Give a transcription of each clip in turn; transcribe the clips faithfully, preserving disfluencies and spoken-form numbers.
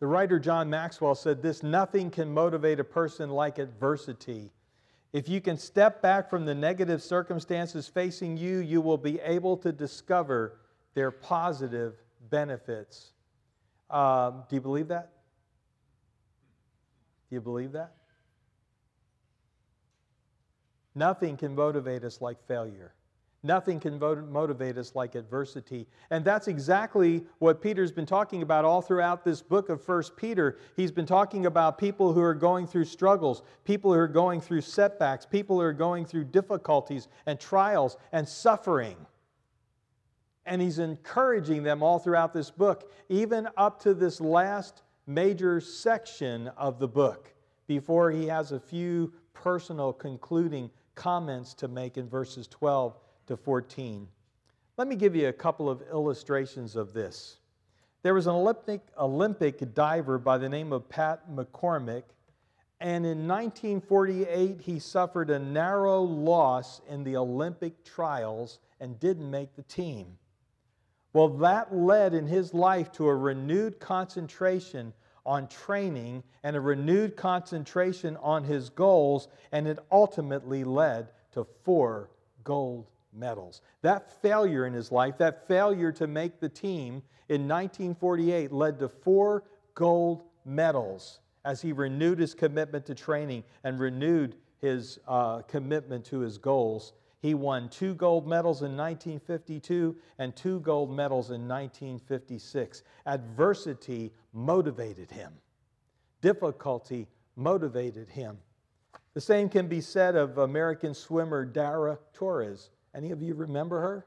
The writer John Maxwell said this: nothing can motivate a person like adversity. If you can step back from the negative circumstances facing you, you will be able to discover their positive benefits. Um, do you believe that? Do you believe that? Nothing can motivate us like failure. Nothing can motivate us like adversity. And that's exactly what Peter's been talking about all throughout this book of First Peter. He's been talking about people who are going through struggles, people who are going through setbacks, people who are going through difficulties and trials and suffering. And he's encouraging them all throughout this book, even up to this last major section of the book, before he has a few personal concluding comments to make in verses twelve to fourteen. Let me give you a couple of illustrations of this. There was an Olympic, Olympic diver by the name of Pat McCormick, and in nineteen forty-eight he suffered a narrow loss in the Olympic trials and didn't make the team. Well, that led in his life to a renewed concentration on training and a renewed concentration on his goals, and it ultimately led to four gold medals. That failure in his life, that failure to make the team in nineteen forty-eight led to four gold medals as he renewed his commitment to training and renewed his uh, commitment to his goals. He won two gold medals in nineteen fifty-two and two gold medals in nineteen fifty-six. Adversity motivated him. Difficulty motivated him. The same can be said of American swimmer Dara Torres. Any of you remember her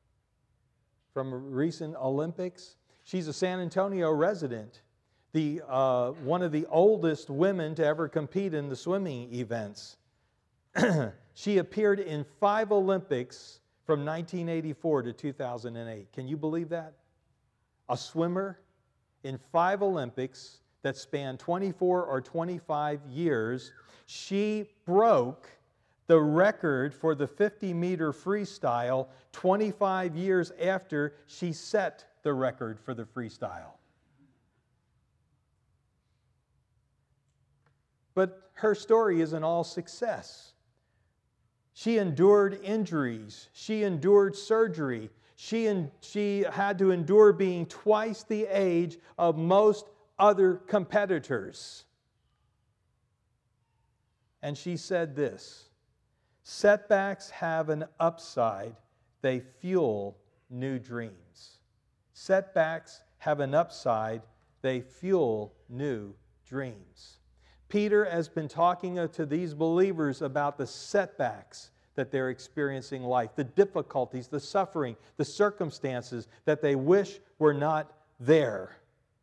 from recent Olympics? She's a San Antonio resident, the uh, one of the oldest women to ever compete in the swimming events. She appeared in five Olympics from nineteen eighty-four to two thousand eight. Can you believe that? A swimmer in five Olympics that spanned twenty-four or twenty-five years. She broke the record for the fifty meter freestyle twenty-five years after she set the record for the freestyle. But her story isn't all success. She endured injuries. She endured surgery. She, en- she had to endure being twice the age of most other competitors. And she said this: setbacks have an upside. They fuel new dreams. Setbacks have an upside. They fuel new dreams. Peter has been talking to these believers about the setbacks that they're experiencing in life, the difficulties, the suffering, the circumstances that they wish were not there.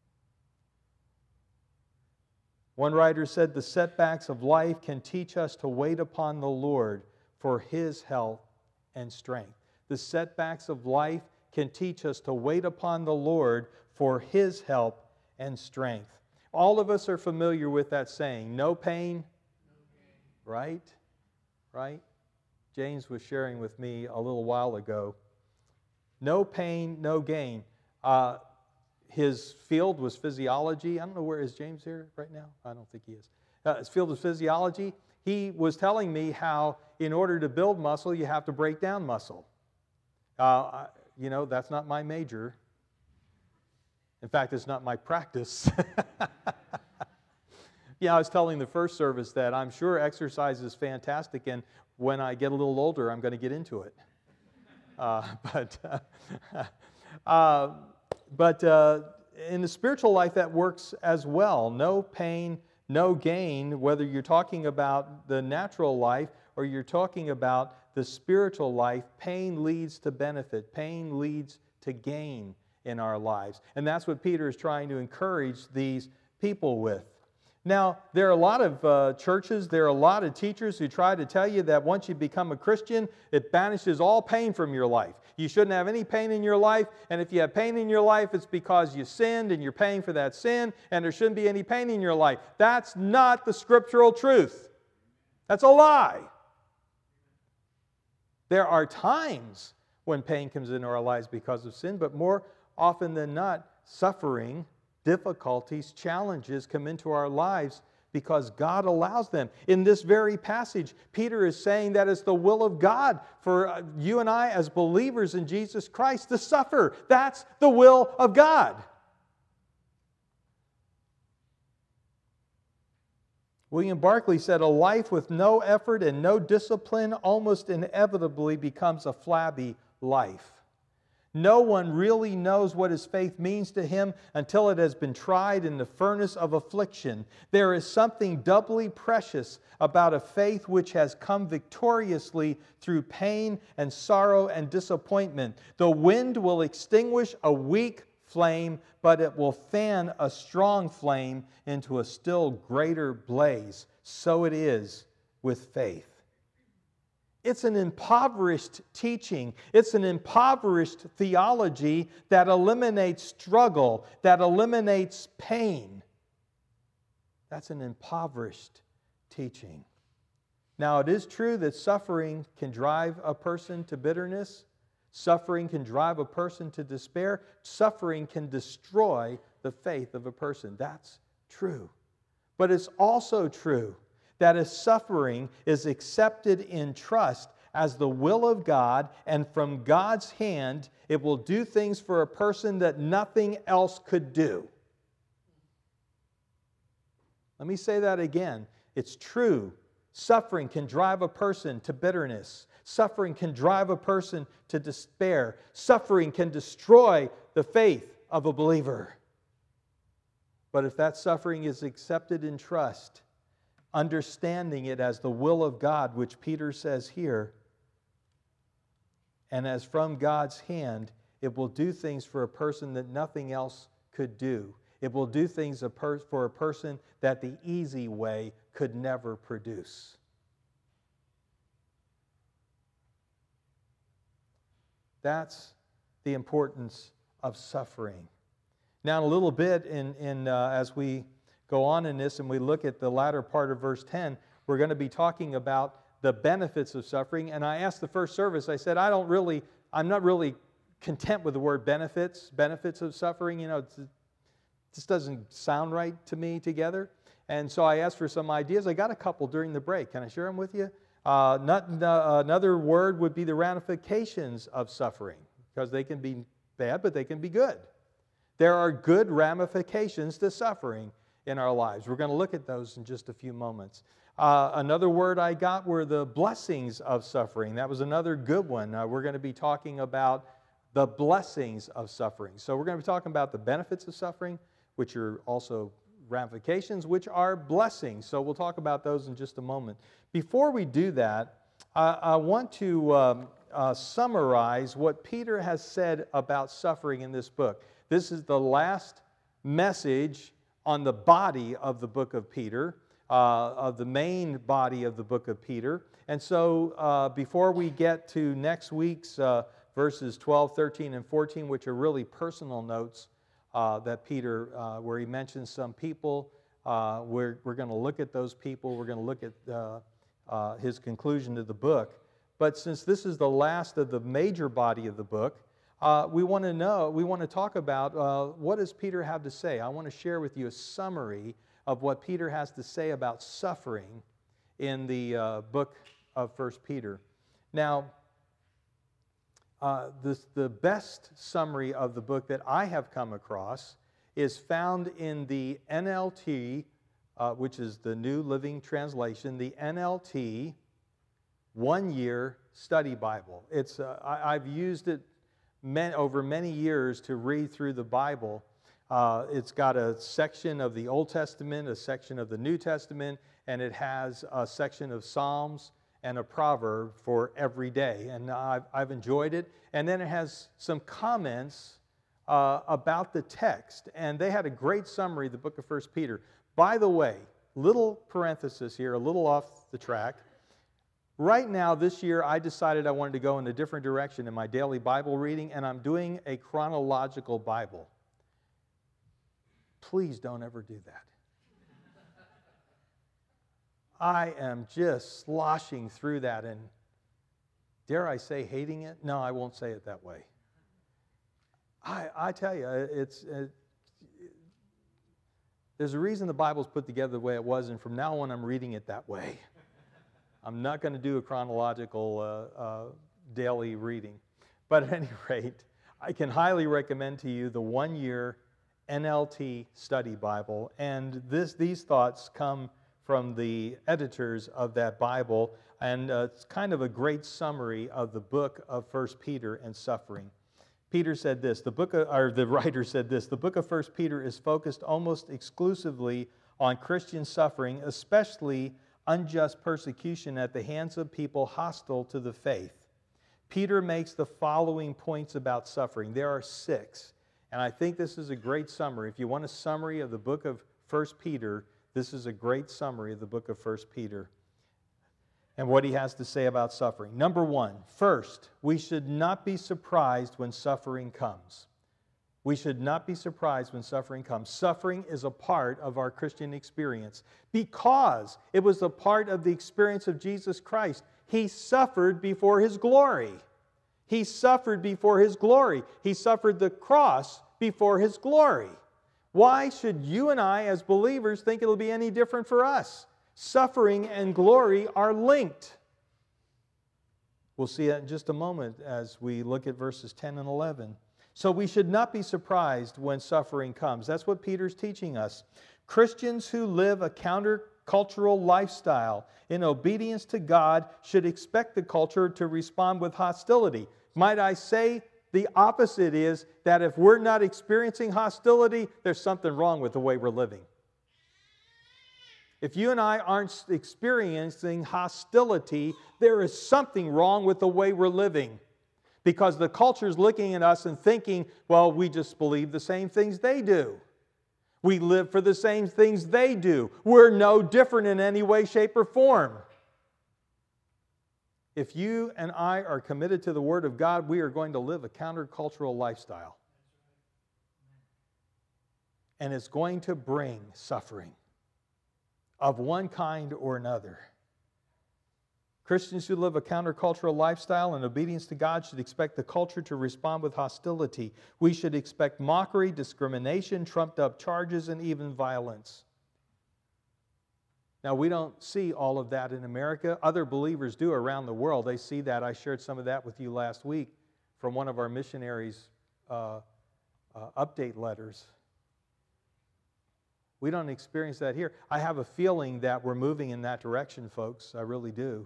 One writer said, the setbacks of life can teach us to wait upon the Lord for His help and strength. The setbacks of life can teach us to wait upon the Lord for His help and strength. All of us are familiar with that saying, no pain, no gain. Right? Right? James was sharing with me a little while ago. No pain, no gain. Uh, his field was physiology. I don't know where is James here right now? I don't think he is. Uh, his field was physiology. He was telling me how in order to build muscle, you have to break down muscle. Uh, you know, that's not my major. In fact, it's not my practice. Yeah, I was telling the first service that I'm sure exercise is fantastic, and when I get a little older, I'm going to get into it. Uh, but uh, uh, but uh, in the spiritual life, that works as well. No pain, no gain, whether you're talking about the natural life or you're talking about the spiritual life, pain leads to benefit. Pain leads to gain in our lives. And that's what Peter is trying to encourage these people with. Now, there are a lot of uh, churches, there are a lot of teachers who try to tell you that once you become a Christian, it banishes all pain from your life. You shouldn't have any pain in your life, and if you have pain in your life, it's because you sinned and you're paying for that sin, and there shouldn't be any pain in your life. That's not the scriptural truth. That's a lie. There are times when pain comes into our lives because of sin, but more often than not, suffering difficulties, challenges come into our lives because God allows them. In this very passage, Peter is saying that it's the will of God for you and I as believers in Jesus Christ to suffer. That's the will of God. William Barclay said, a life with no effort and no discipline almost inevitably becomes a flabby life. No one really knows what his faith means to him until it has been tried in the furnace of affliction. There is something doubly precious about a faith which has come victoriously through pain and sorrow and disappointment. The wind will extinguish a weak flame, but it will fan a strong flame into a still greater blaze. So it is with faith. It's an impoverished teaching. It's an impoverished theology that eliminates struggle, that eliminates pain. That's an impoverished teaching. Now, it is true that suffering can drive a person to bitterness. Suffering can drive a person to despair. Suffering can destroy the faith of a person. That's true. But it's also true that if suffering is accepted in trust as the will of God and from God's hand, it will do things for a person that nothing else could do. Let me say that again. It's true. Suffering can drive a person to bitterness. Suffering can drive a person to despair. Suffering can destroy the faith of a believer. But if that suffering is accepted in trust, understanding it as the will of God, which Peter says here, and as from God's hand, it will do things for a person that nothing else could do. It will do things for a person that the easy way could never produce. That's the importance of suffering. Now, in a little bit, in, in, uh, as we go on in this and we look at the latter part of verse ten, we're going to be talking about the benefits of suffering. And I asked the first service, I said, I don't really, I'm not really content with the word benefits, benefits of suffering. You know, it's, it just doesn't sound right to me together. And so I asked for some ideas. I got a couple during the break. Can I share them with you? Uh, not, uh, another word would be the ramifications of suffering, because they can be bad, but they can be good. There are good ramifications to suffering in our lives. We're going to look at those in just a few moments. Uh, another word I got were the blessings of suffering. That was another good one. Uh, we're going to be talking about the blessings of suffering. So we're going to be talking about the benefits of suffering, which are also ramifications, which are blessings. So we'll talk about those in just a moment. Before we do that, I, I want to um, uh, summarize what Peter has said about suffering in this book. This is the last message on the body of the book of Peter, uh, of the main body of the book of Peter. And so uh, before we get to next week's uh, verses twelve, thirteen, and fourteen, which are really personal notes uh, that Peter, uh, where he mentions some people, uh, we're, we're going to look at those people. We're going to look at uh, uh, his conclusion to the book. But since this is the last of the major body of the book, Uh, we want to know, we want to talk about uh, what does Peter have to say. I want to share with you a summary of what Peter has to say about suffering in the uh, book of First Peter. Now, uh, this, the best summary of the book that I have come across is found in the N L T, uh, which is the New Living Translation, the N L T one-year study Bible. It's uh, I, I've used it Men, over many years to read through the Bible. Uh, it's got a section of the Old Testament, a section of the New Testament, and it has a section of Psalms and a proverb for every day. And I've, I've enjoyed it. And then it has some comments uh, about the text. And they had a great summary of the book of First Peter. By the way, little parenthesis here, a little off the track. Right now, this year, I decided I wanted to go in a different direction in my daily Bible reading, and I'm doing a chronological Bible. Please don't ever do that. I am just sloshing through that and, dare I say, hating it? No, I won't say it that way. I, I tell you, it's, it, There's a reason the Bible's put together the way it was, and from now on I'm reading it that way. I'm not going to do a chronological uh, uh, daily reading. But at any rate, I can highly recommend to you the one-year N L T Study Bible. And this, these thoughts come from the editors of that Bible. And uh, it's kind of a great summary of the book of First Peter and suffering. Peter said this, the book of, or the writer said this, the book of First Peter is focused almost exclusively on Christian suffering, especially unjust persecution at the hands of people hostile to the faith. Peter makes the following points about suffering. There are six, and I think this is a great summary. If you want a summary of the book of First Peter, this is a great summary of the book of First Peter and what he has to say about suffering. Number one, first, we should not be surprised when suffering comes. We should not be surprised when suffering comes. Suffering is a part of our Christian experience because it was a part of the experience of Jesus Christ. He suffered before His glory. He suffered before His glory. He suffered the cross before His glory. Why should you and I as believers think it'll be any different for us? Suffering and glory are linked. We'll see that in just a moment as we look at verses ten and eleven. So we should not be surprised when suffering comes. That's what Peter's teaching us. Christians who live a countercultural lifestyle in obedience to God should expect the culture to respond with hostility. Might I say the opposite is that if we're not experiencing hostility, there's something wrong with the way we're living. If you and I aren't experiencing hostility, there is something wrong with the way we're living. Because the culture is looking at us and thinking, well, we just believe the same things they do. We live for the same things they do. We're no different in any way, shape, or form. If you and I are committed to the Word of God, we are going to live a countercultural lifestyle. And it's going to bring suffering of one kind or another. Christians who live a countercultural lifestyle in obedience to God should expect the culture to respond with hostility. We should expect mockery, discrimination, trumped-up charges, and even violence. Now, we don't see all of that in America. Other believers do around the world. They see that. I shared some of that with you last week from one of our missionaries' uh, uh, update letters. We don't experience that here. I have a feeling that we're moving in that direction, folks. I really do.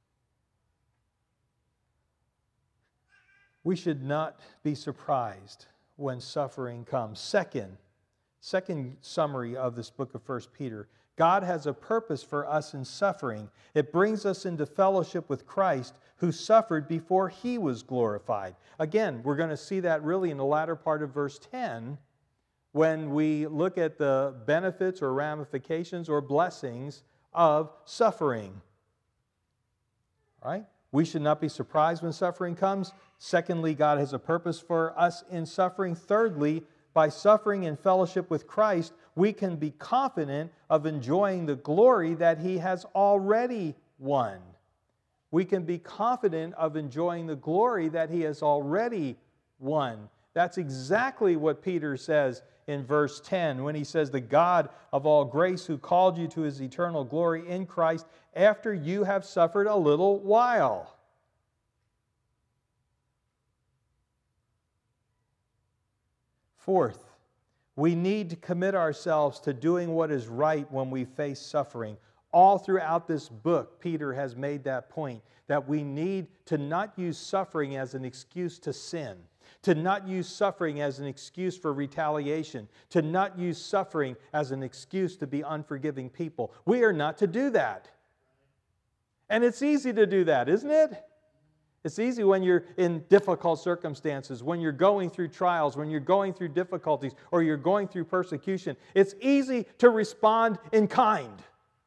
We should not be surprised when suffering comes. Second, second summary of this book of First Peter. God has a purpose for us in suffering. It brings us into fellowship with Christ, who suffered before He was glorified. Again, we're going to see that really in the latter part of verse ten when we look at the benefits or ramifications or blessings of suffering. All right? We should not be surprised when suffering comes. Secondly, God has a purpose for us in suffering. Thirdly, by suffering in fellowship with Christ, we can be confident of enjoying the glory that He has already won. We can be confident of enjoying the glory that He has already won. That's exactly what Peter says in verse ten when he says, "The God of all grace who called you to His eternal glory in Christ after you have suffered a little while." Fourth, we need to commit ourselves to doing what is right when we face suffering. All throughout this book, Peter has made that point, that we need to not use suffering as an excuse to sin, to not use suffering as an excuse for retaliation, to not use suffering as an excuse to be unforgiving people. We are not to do that. And it's easy to do that, isn't it? It's easy when you're in difficult circumstances, when you're going through trials, when you're going through difficulties, or you're going through persecution. It's easy to respond in kind.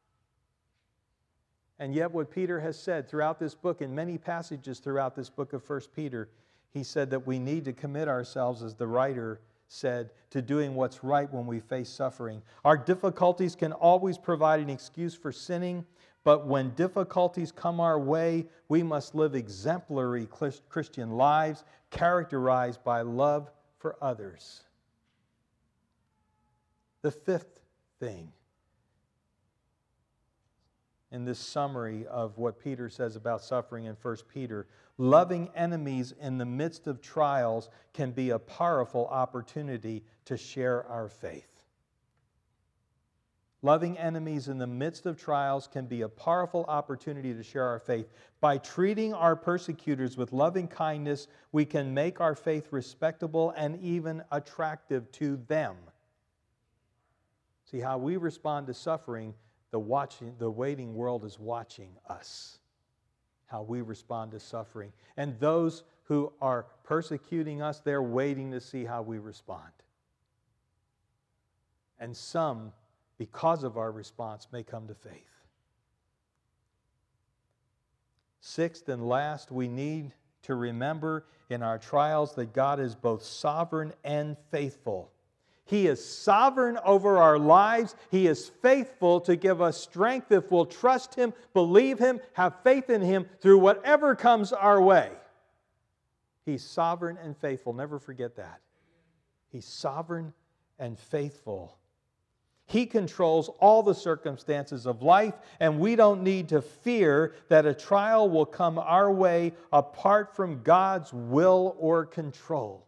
And yet what Peter has said throughout this book, in many passages throughout this book of First Peter, he said that we need to commit ourselves, as the writer said, to doing what's right when we face suffering. Our difficulties can always provide an excuse for sinning, but when difficulties come our way, we must live exemplary Christian lives characterized by love for others. The fifth thing. In this summary of what Peter says about suffering in First Peter, loving enemies in the midst of trials can be a powerful opportunity to share our faith. Loving enemies in the midst of trials can be a powerful opportunity to share our faith. By treating our persecutors with loving kindness, we can make our faith respectable and even attractive to them. See, how we respond to suffering, the watching, the waiting world is watching us. How we respond to suffering. And those who are persecuting us, they're waiting to see how we respond. And some, because of our response, may come to faith. Sixth and last, we need to remember in our trials that God is both sovereign and faithful. He is sovereign over our lives. He is faithful to give us strength if we'll trust Him, believe Him, have faith in Him through whatever comes our way. He's sovereign and faithful. Never forget that. He's sovereign and faithful. He controls all the circumstances of life, and we don't need to fear that a trial will come our way apart from God's will or control.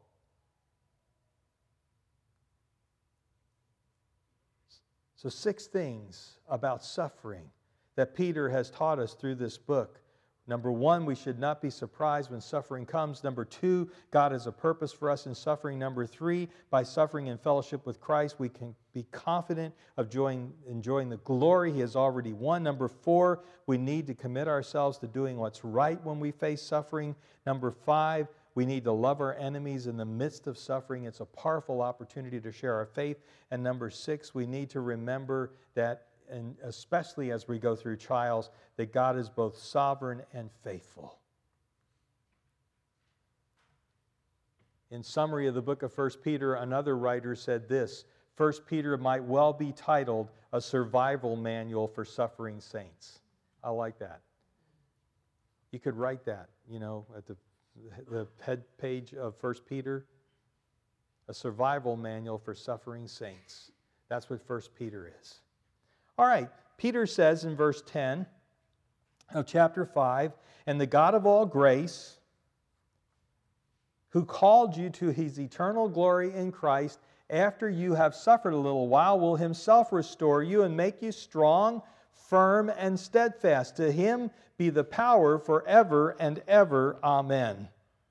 So six things about suffering that Peter has taught us through this book. Number one, we should not be surprised when suffering comes. Number two, God has a purpose for us in suffering. Number three, by suffering in fellowship with Christ, we can be confident of enjoying, enjoying the glory He has already won. Number four, we need to commit ourselves to doing what's right when we face suffering. Number five, we need to love our enemies in the midst of suffering. It's a powerful opportunity to share our faith. And number six, we need to remember that, and especially as we go through trials, that God is both sovereign and faithful. In summary of the book of First Peter, another writer said this: First Peter might well be titled a survival manual for suffering saints. I like that. You could write that, you know, at the the head page of First Peter, a survival manual for suffering saints. That's what First Peter is. All right, Peter says in verse ten of chapter five, "And the God of all grace, who called you to His eternal glory in Christ, after you have suffered a little while, will Himself restore you and make you strong, firm, and steadfast. To Him be the power forever and ever. Amen."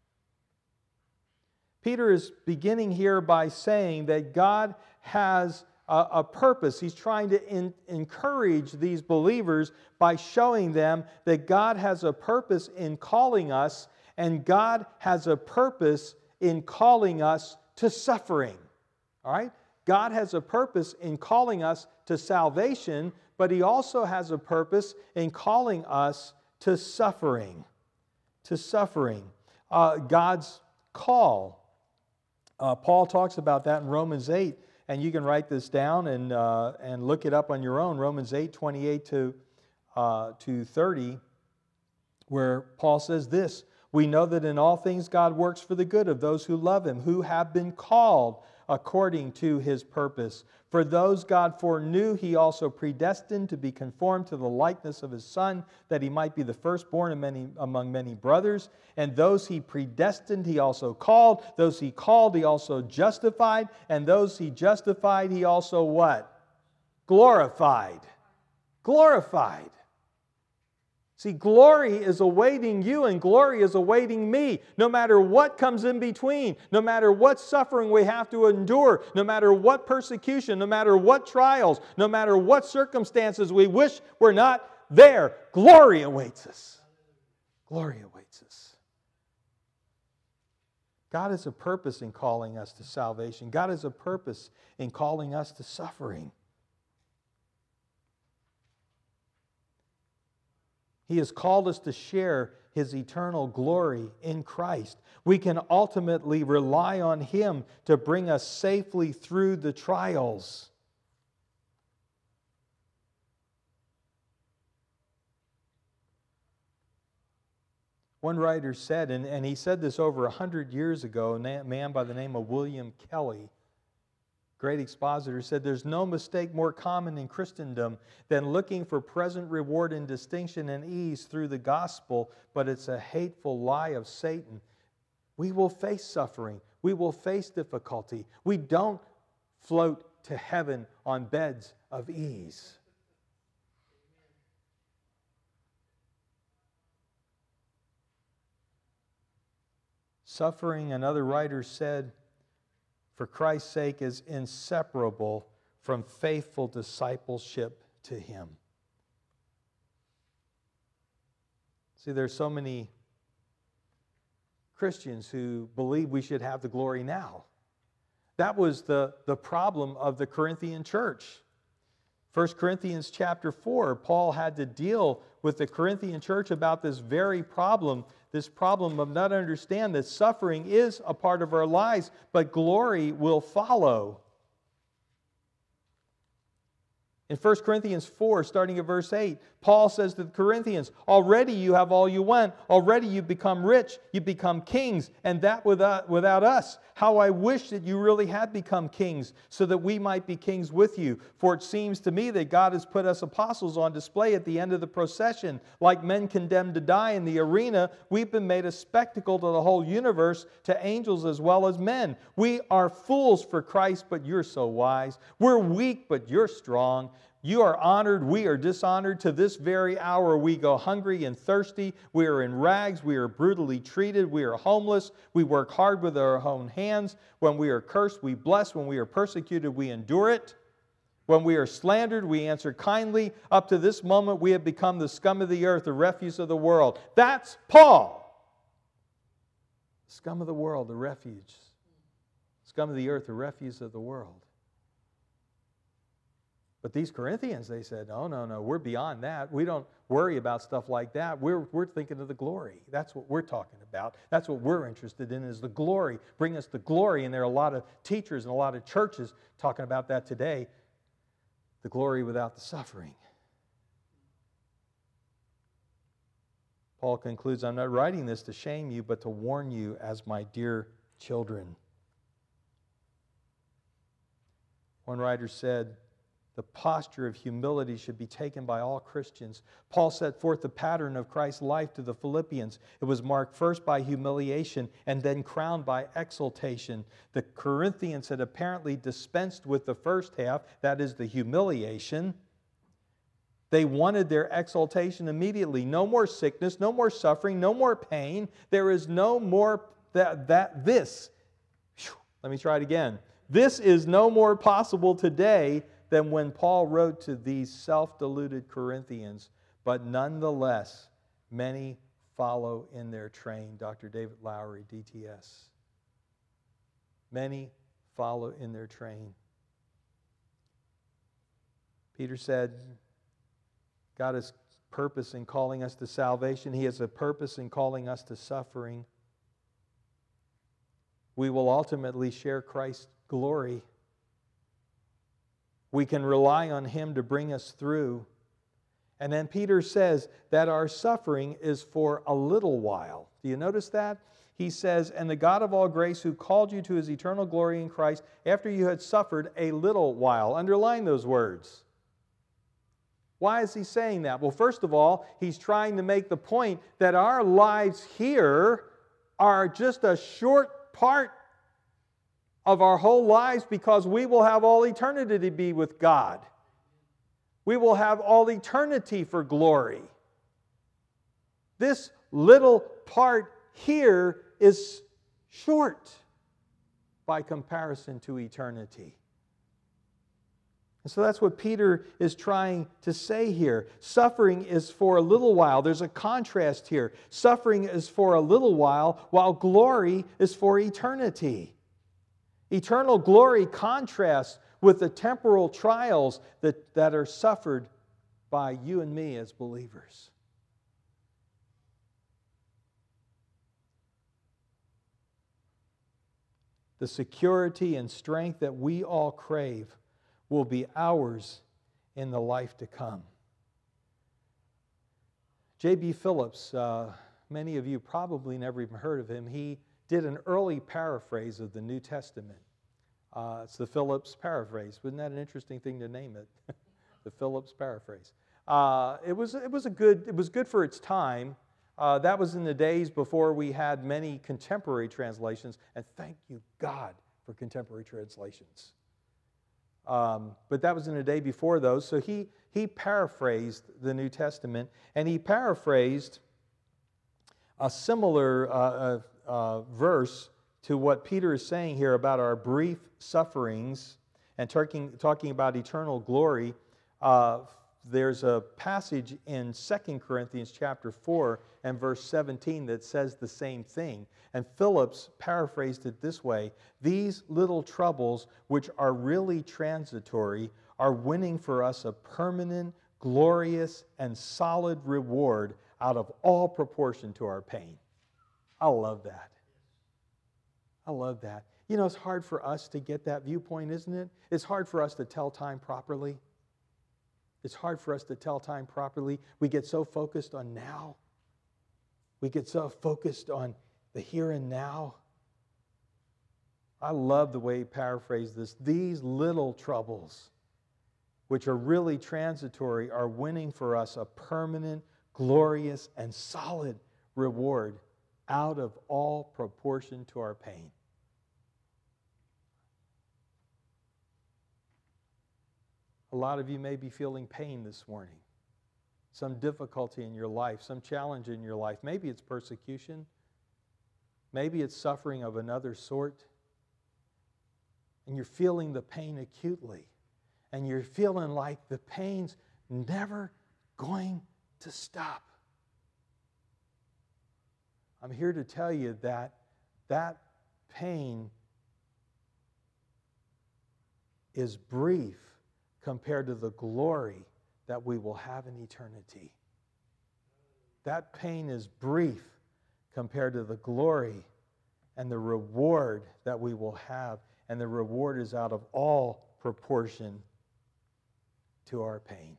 Peter is beginning here by saying that God has a, a purpose. He's trying to in, encourage these believers by showing them that God has a purpose in calling us, and God has a purpose in calling us to suffering. All right? God has a purpose in calling us to salvation, but He also has a purpose in calling us to suffering. To suffering. Uh, God's call. Uh, Paul talks about that in Romans eight, and you can write this down and uh, and look it up on your own. Romans eight, twenty-eight to thirty, where Paul says this: "We know that in all things God works for the good of those who love Him, who have been called according to His purpose. For those God foreknew, He also predestined to be conformed to the likeness of His Son, that He might be the firstborn of many, among many brothers. And those He predestined, He also called. Those He called, He also justified. And those He justified, He also what? Glorified. Glorified. See, glory is awaiting you and glory is awaiting me. No matter what comes in between, no matter what suffering we have to endure, no matter what persecution, no matter what trials, no matter what circumstances we wish were not there, glory awaits us. Glory awaits us. God has a purpose in calling us to salvation. God has a purpose in calling us to suffering. He has called us to share His eternal glory in Christ. We can ultimately rely on Him to bring us safely through the trials. One writer said, and, and he said this over a hundred years ago, a man by the name of William Kelly, great expositor, said, "There's no mistake more common in Christendom than looking for present reward and distinction and ease through the gospel, but it's a hateful lie of Satan." We will face suffering. We will face difficulty. We don't float to heaven on beds of ease. Suffering, another writer said, for Christ's sake is inseparable from faithful discipleship to Him. See, there's so many Christians who believe we should have the glory now. That was the, the problem of the Corinthian church. First Corinthians chapter four, Paul had to deal with the Corinthian church about this very problem, this problem of not understand that suffering is a part of our lives, but glory will follow. In First Corinthians four, starting at verse eight, Paul says to the Corinthians, already you have all you want. Already you become rich. You become kings, and that without, without us. How I wish that you really had become kings, so that we might be kings with you. For it seems to me that God has put us apostles on display at the end of the procession. Like men condemned to die in the arena, we've been made a spectacle to the whole universe, to angels as well as men. We are fools for Christ, but you're so wise. We're weak, but you're strong. You are honored, we are dishonored. To this very hour we go hungry and thirsty. We are in rags, we are brutally treated, we are homeless. We work hard with our own hands. When we are cursed, we bless. When we are persecuted, we endure it. When we are slandered, we answer kindly. Up to this moment, we have become the scum of the earth, the refuse of the world. That's Paul. Scum of the world, the refuge. Scum of the earth, the refuse of the world. But these Corinthians, they said, no, no, no, we're beyond that. We don't worry about stuff like that. We're, we're thinking of the glory. That's what we're talking about. That's what we're interested in, is the glory. Bring us the glory. And there are a lot of teachers and a lot of churches talking about that today. The glory without the suffering. Paul concludes, I'm not writing this to shame you, but to warn you as my dear children. One writer said, the posture of humility should be taken by all Christians. Paul set forth the pattern of Christ's life to the Philippians. It was marked first by humiliation and then crowned by exaltation. The Corinthians had apparently dispensed with the first half, that is the humiliation. They wanted their exaltation immediately. No more sickness, no more suffering, no more pain. There is no more that, that this. Whew, let me try it again. This is no more possible today than when Paul wrote to these self-deluded Corinthians, but nonetheless, many follow in their train. Doctor David Lowery, D T S. Many follow in their train. Peter said, God has purpose in calling us to salvation. He has a purpose in calling us to suffering. We will ultimately share Christ's glory. We can rely on Him to bring us through. And then Peter says that our suffering is for a little while. Do you notice that? He says, and the God of all grace who called you to His eternal glory in Christ after you had suffered a little while. Underline those words. Why is he saying that? Well, first of all, he's trying to make the point that our lives here are just a short part of our whole lives, because we will have all eternity to be with God. We will have all eternity for glory. This little part here is short by comparison to eternity. And so that's what Peter is trying to say here. Suffering is for a little while. There's a contrast here. Suffering is for a little while, while glory is for eternity. Eternal glory contrasts with the temporal trials that, that are suffered by you and me as believers. The security and strength that we all crave will be ours in the life to come. J B Phillips, uh, many of you probably never even heard of him. He did an early paraphrase of the New Testament. Uh, it's the Phillips paraphrase. Wasn't that an interesting thing to name it? The Phillips paraphrase. Uh, it was it was a good it was good for its time. Uh, that was in the days before we had many contemporary translations, and thank you God for contemporary translations. Um, but that was in a day before those. So he he paraphrased the New Testament, and he paraphrased a similar uh, uh, uh, verse to what Peter is saying here about our brief sufferings and talking, talking about eternal glory. Uh, there's a passage in Second Corinthians chapter four and verse seventeen that says the same thing. And Phillips paraphrased it this way: these little troubles, which are really transitory, are winning for us a permanent, glorious, and solid reward out of all proportion to our pain. I love that. I love that. You know, it's hard for us to get that viewpoint, isn't it? It's hard for us to tell time properly. It's hard for us to tell time properly. We get so focused on now. We get so focused on the here and now. I love the way he paraphrased this. These little troubles, which are really transitory, are winning for us a permanent, glorious, and solid reward out of all proportion to our pain. A lot of you may be feeling pain this morning, some difficulty in your life, some challenge in your life. Maybe it's persecution. Maybe it's suffering of another sort. And you're feeling the pain acutely. And you're feeling like the pain's never going to stop. I'm here to tell you that that pain is brief compared to the glory that we will have in eternity. That pain is brief compared to the glory and the reward that we will have. And the reward is out of all proportion to our pain.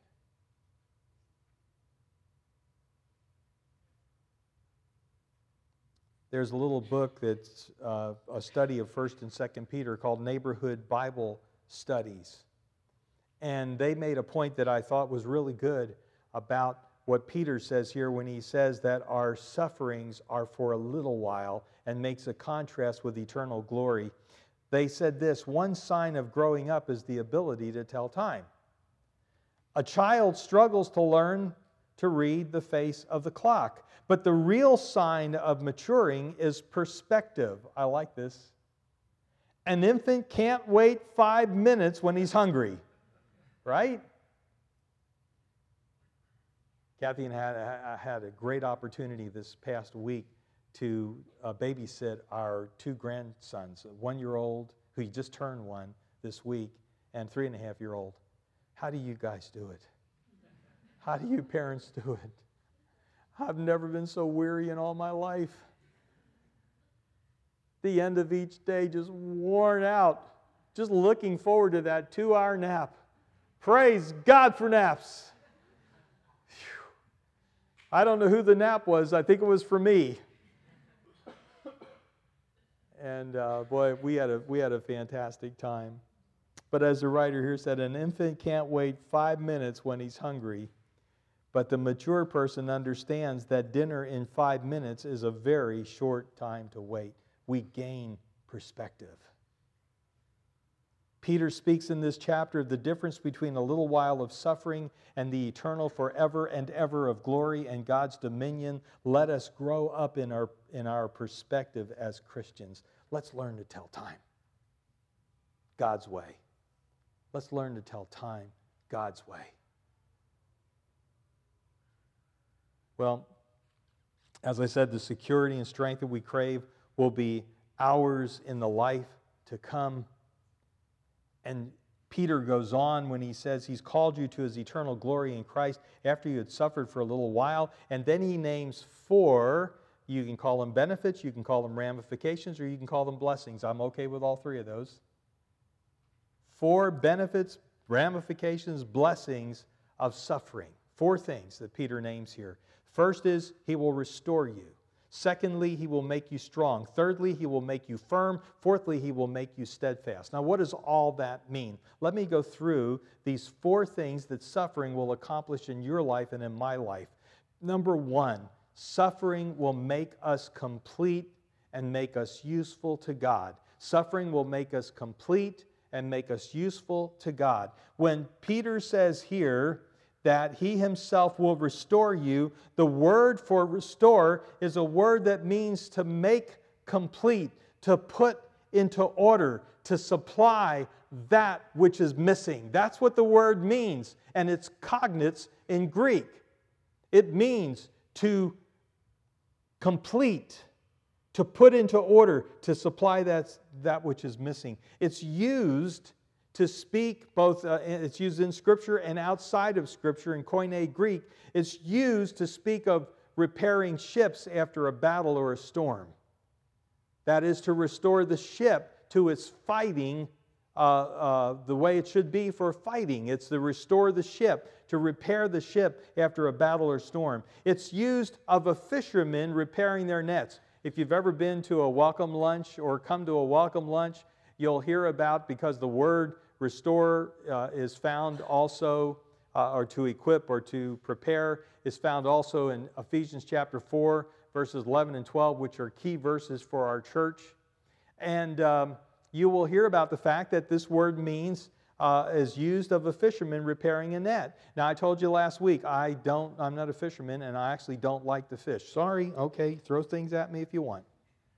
There's a little book that's uh, a study of First and Second Peter called Neighborhood Bible Studies. And they made a point that I thought was really good about what Peter says here when he says that our sufferings are for a little while, and makes a contrast with eternal glory. They said this: one sign of growing up is the ability to tell time. A child struggles to learn to read the face of the clock. But the real sign of maturing is perspective. I like this. An infant can't wait five minutes when he's hungry. Right? Kathy and I had a great opportunity this past week to uh, babysit our two grandsons, a one-year-old who just turned one this week, and three-and-a-half-year-old. How do you guys do it? How do you parents do it? I've never been so weary in all my life. The end of each day just worn out, just looking forward to that two-hour nap. Praise God for naps. Whew. I don't know who the nap was. I think it was for me. And uh, boy, we had a we had a fantastic time. But as the writer here said, an infant can't wait five minutes when he's hungry. But the mature person understands that dinner in five minutes is a very short time to wait. We gain perspective. Peter speaks in this chapter of the difference between a little while of suffering and the eternal forever and ever of glory and God's dominion. Let us grow up in our, in our perspective as Christians. Let's learn to tell time God's way. Let's learn to tell time God's way. Well, as I said, the security and strength that we crave will be ours in the life to come. And Peter goes on when he says he's called you to his eternal glory in Christ after you had suffered for a little while. And then he names four, you can call them benefits, you can call them ramifications, or you can call them blessings. I'm okay with all three of those. Four benefits, ramifications, blessings of suffering. Four things that Peter names here. First is he will restore you. Secondly, he will make you strong. Thirdly, he will make you firm. Fourthly, he will make you steadfast. Now, what does all that mean? Let me go through these four things that suffering will accomplish in your life and in my life. Number one, suffering will make us complete and make us useful to God. Suffering will make us complete and make us useful to God. When Peter says here that he himself will restore you, the word for restore is a word that means to make complete, to put into order, to supply that which is missing. That's what the word means, and it's cognates in Greek. It means to complete, to put into order, to supply that, that which is missing. It's used to speak both, uh, it's used in Scripture and outside of Scripture in Koine Greek. It's used to speak of repairing ships after a battle or a storm. That is to restore the ship to its fighting, uh, uh, the way it should be for fighting. It's to restore the ship, to repair the ship after a battle or storm. It's used of a fisherman repairing their nets. If you've ever been to a welcome lunch or come to a welcome lunch, you'll hear about, because the word restore uh, is found also, uh, or to equip or to prepare, is found also in Ephesians chapter four, verses eleven and twelve, which are key verses for our church. And um, you will hear about the fact that this word means, uh, is used of a fisherman repairing a net. Now, I told you last week, I don't, I'm not a fisherman, and I actually don't like to fish. Sorry, okay, throw things at me if you want.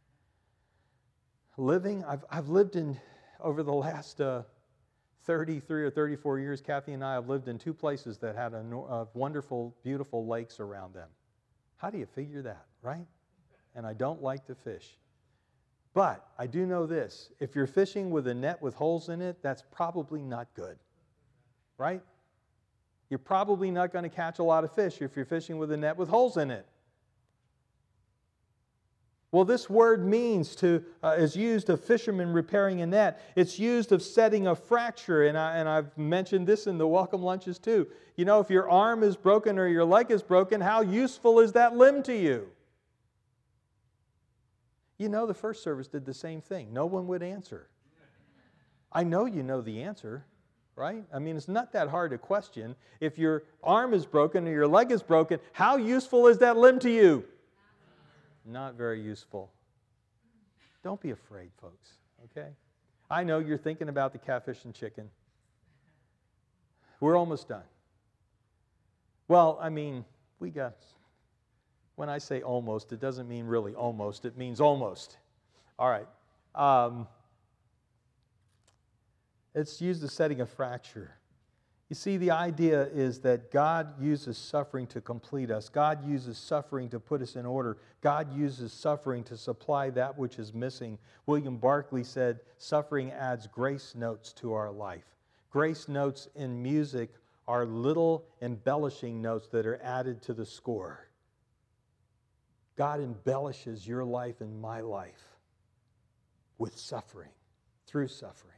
Living, I've, I've lived in, over the last uh, thirty-three or thirty-four years, Kathy and I have lived in two places that had a, a wonderful, beautiful lakes around them. How do you figure that, right? And I don't like to fish. But I do know this, if you're fishing with a net with holes in it, that's probably not good, right? You're probably not going to catch a lot of fish if you're fishing with a net with holes in it. Well, this word means to, uh, is used of fishermen repairing a net. It's used of setting a fracture, and, I, and I've mentioned this in the welcome lunches too. You know, if your arm is broken or your leg is broken, how useful is that limb to you? You know, the first service did the same thing. No one would answer. I know you know the answer, right? I mean, it's not that hard to question. If your arm is broken or your leg is broken, how useful is that limb to you? Not very useful. Don't be afraid, folks, okay? I know you're thinking about the catfish and chicken. We're almost done. Well, I mean, we got... When I say almost, it doesn't mean really almost. It means almost. All right. Um, it's used as setting a fracture. You see, the idea is that God uses suffering to complete us. God uses suffering to put us in order. God uses suffering to supply that which is missing. William Barclay said, suffering adds grace notes to our life. Grace notes in music are little embellishing notes that are added to the score. God embellishes your life and my life with suffering, through suffering.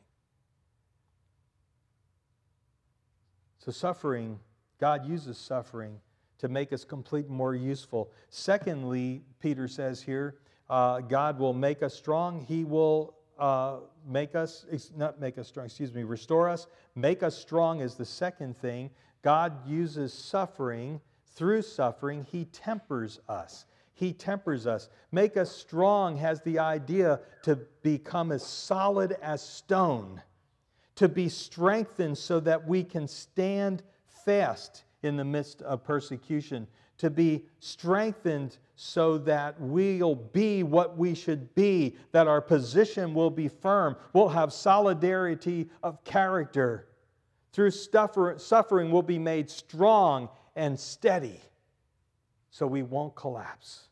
So suffering, God uses suffering to make us complete and more useful. Secondly, Peter says here, uh, God will make us strong. He will uh, make us, not make us strong, excuse me, restore us. Make us strong is the second thing. God uses suffering. Through suffering, He tempers us. He tempers us. Make us strong has the idea to become as solid as stone, to be strengthened so that we can stand fast in the midst of persecution, to be strengthened so that we'll be what we should be, that our position will be firm, we'll have solidarity of character. Through suffering, we'll be made strong and steady, so we won't collapse.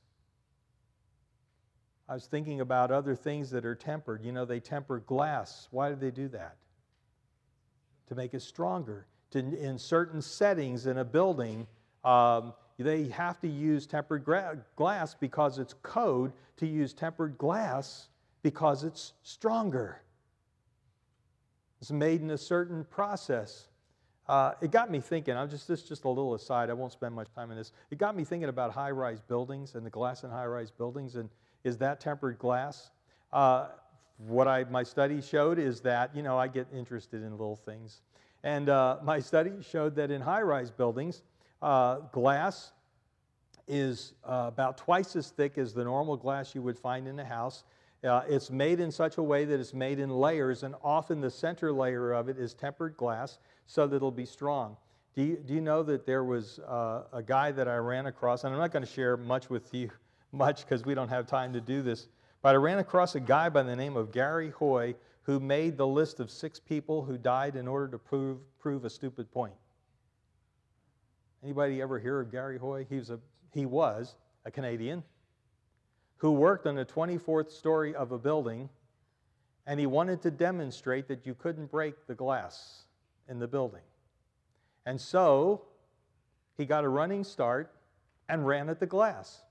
I was thinking about other things that are tempered. You know, they temper glass. Why do they do that? To make it stronger. To, in certain settings in a building, um, they have to use tempered gra- glass because it's code to use tempered glass because it's stronger. It's made in a certain process. Uh, it got me thinking, I'm just, this is just a little aside, I won't spend much time on this. It got me thinking about high-rise buildings and the glass in high-rise buildings, and is that tempered glass? Uh, what I, my study showed is that, you know, I get interested in little things. And uh, my study showed that in high-rise buildings, uh, glass is uh, about twice as thick as the normal glass you would find in a house. Uh, it's made in such a way that it's made in layers, and often the center layer of it is tempered glass so that it'll be strong. Do you, do you know that there was uh, a guy that I ran across, and I'm not going to share much with you, much because we don't have time to do this, but I ran across a guy by the name of Gary Hoy who made the list of six people who died in order to prove, prove a stupid point. Anybody ever hear of Gary Hoy? He was a, he was a Canadian who worked on the twenty-fourth story of a building, and he wanted to demonstrate that you couldn't break the glass in the building. And so he got a running start and ran at the glass.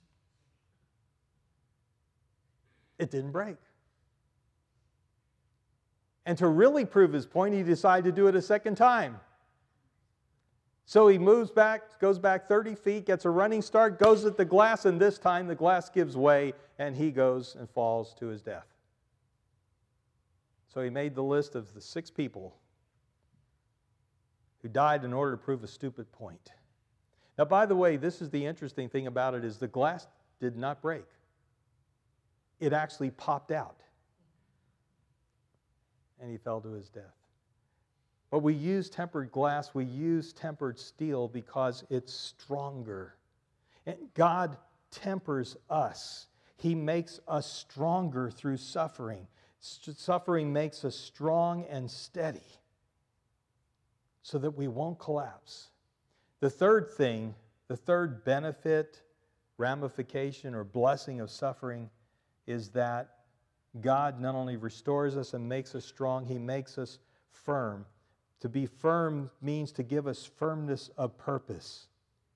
It didn't break. And to really prove his point, he decided to do it a second time. So he moves back, goes back thirty feet, gets a running start, goes at the glass, and this time the glass gives way, and he goes and falls to his death. So he made the list of the six people who died in order to prove a stupid point. Now, by the way, this is the interesting thing about it, is the glass did not break. It actually popped out, and he fell to his death. But we use tempered glass, we use tempered steel because it's stronger. And God tempers us. He makes us stronger through suffering. Suffering makes us strong and steady so that we won't collapse. The third thing, the third benefit, ramification, or blessing of suffering is that God not only restores us and makes us strong, He makes us firm. To be firm means to give us firmness of purpose.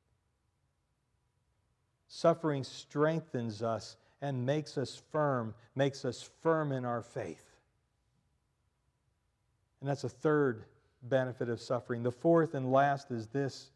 Suffering strengthens us and makes us firm, makes us firm in our faith. And that's a third benefit of suffering. The fourth and last is this: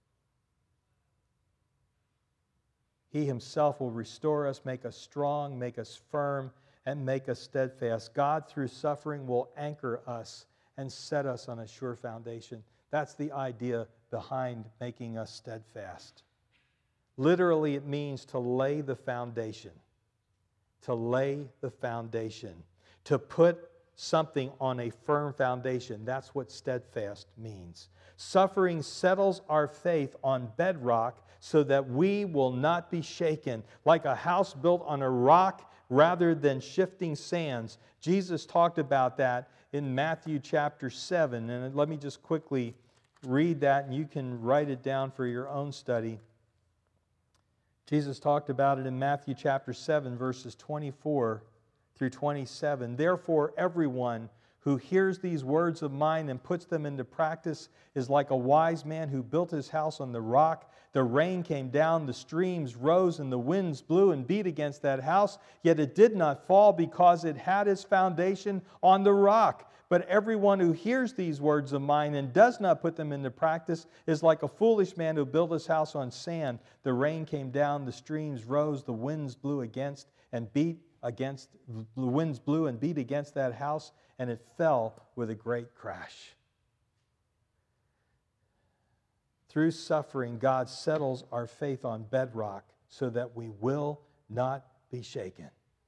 He Himself will restore us, make us strong, make us firm, and make us steadfast. God, through suffering, will anchor us and set us on a sure foundation. That's the idea behind making us steadfast. Literally, it means to lay the foundation. To lay the foundation. To put something on a firm foundation. That's what steadfast means. Suffering settles our faith on bedrock so that we will not be shaken. Like a house built on a rock rather than shifting sands. Jesus talked about that in Matthew chapter seven. And let me just quickly read that, and you can write it down for your own study. Jesus talked about it in Matthew chapter seven, verses twenty-four through twenty-seven. Therefore, everyone who hears these words of mine and puts them into practice is like a wise man who built his house on the rock. The rain came down, the streams rose, and the winds blew and beat against that house. Yet it did not fall because it had its foundation on the rock. But everyone who hears these words of mine and does not put them into practice is like a foolish man who built his house on sand. The rain came down, the streams rose, the winds blew against and beat against, the winds blew and beat against that house, and it fell with a great crash. Through suffering, God settles our faith on bedrock so that we will not be shaken.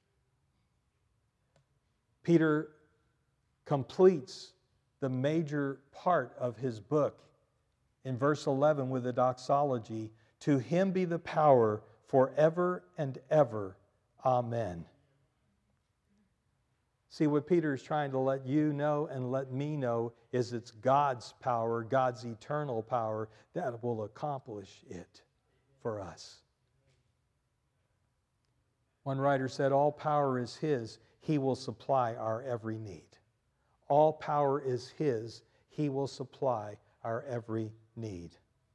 Peter completes the major part of his book in verse eleven with the doxology, "To Him be the power forever and ever. Amen." See, what Peter is trying to let you know and let me know is it's God's power, God's eternal power, that will accomplish it for us. One writer said, all power is His. He will supply our every need. All power is His. He will supply our every need.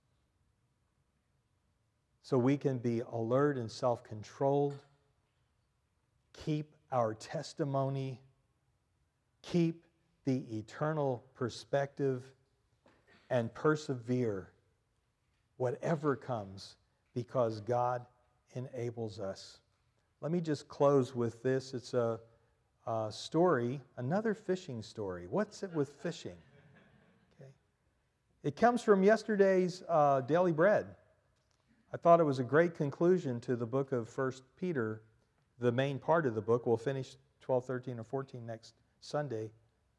So we can be alert and self-controlled, keep our testimony, keep the eternal perspective, and persevere, whatever comes, because God enables us. Let me just close with this. It's a, a story, another fishing story. What's it with fishing? Okay. It comes from yesterday's uh, Daily Bread. I thought it was a great conclusion to the book of First Peter, the main part of the book. We'll finish twelve, thirteen, or fourteen next Sunday.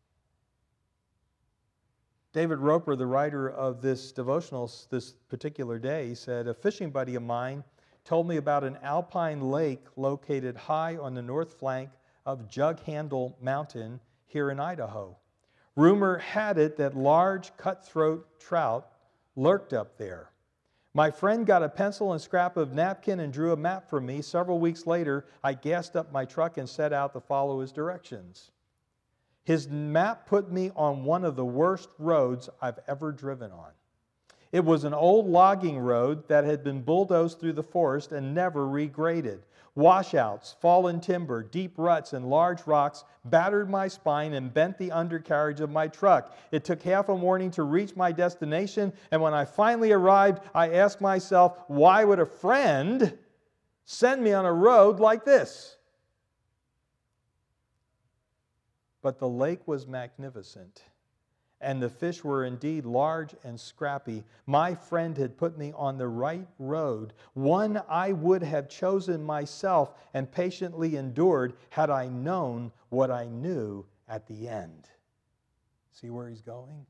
David Roper, the writer of this devotional this particular day, said, "A fishing buddy of mine told me about an alpine lake located high on the north flank of Jug Handle Mountain here in Idaho. Rumor had it that large cutthroat trout lurked up there. My friend got a pencil and scrap of napkin and drew a map for me. Several weeks later, I gassed up my truck and set out to follow his directions. His map put me on one of the worst roads I've ever driven on. It was an old logging road that had been bulldozed through the forest and never regraded. Washouts, fallen timber, deep ruts, and large rocks battered my spine and bent the undercarriage of my truck. It took half a morning to reach my destination, and when I finally arrived, I asked myself, why would a friend send me on a road like this? But the lake was magnificent, and the fish were indeed large and scrappy. My friend had put me on the right road, one I would have chosen myself and patiently endured had I known what I knew at the end." See where he's going?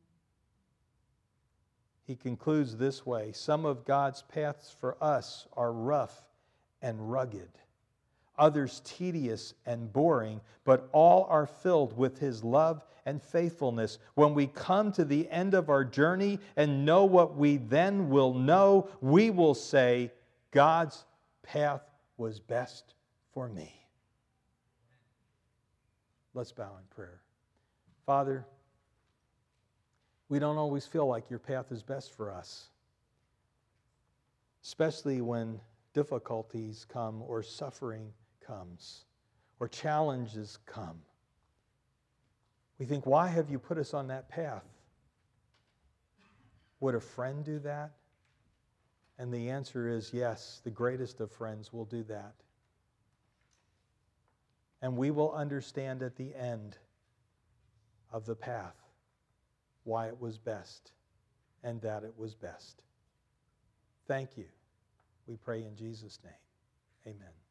He concludes this way: "Some of God's paths for us are rough and rugged, others tedious and boring, but all are filled with His love and faithfulness. When we come to the end of our journey and know what we then will know, we will say, God's path was best for me." Let's bow in prayer. Father, we don't always feel like your path is best for us, especially when difficulties come or suffering comes or challenges come. We think, why have you put us on that path? Would a friend do that? And the answer is yes, the greatest of friends will do that. And we will understand at the end of the path why it was best and that it was best. Thank you. We pray in Jesus' name. Amen.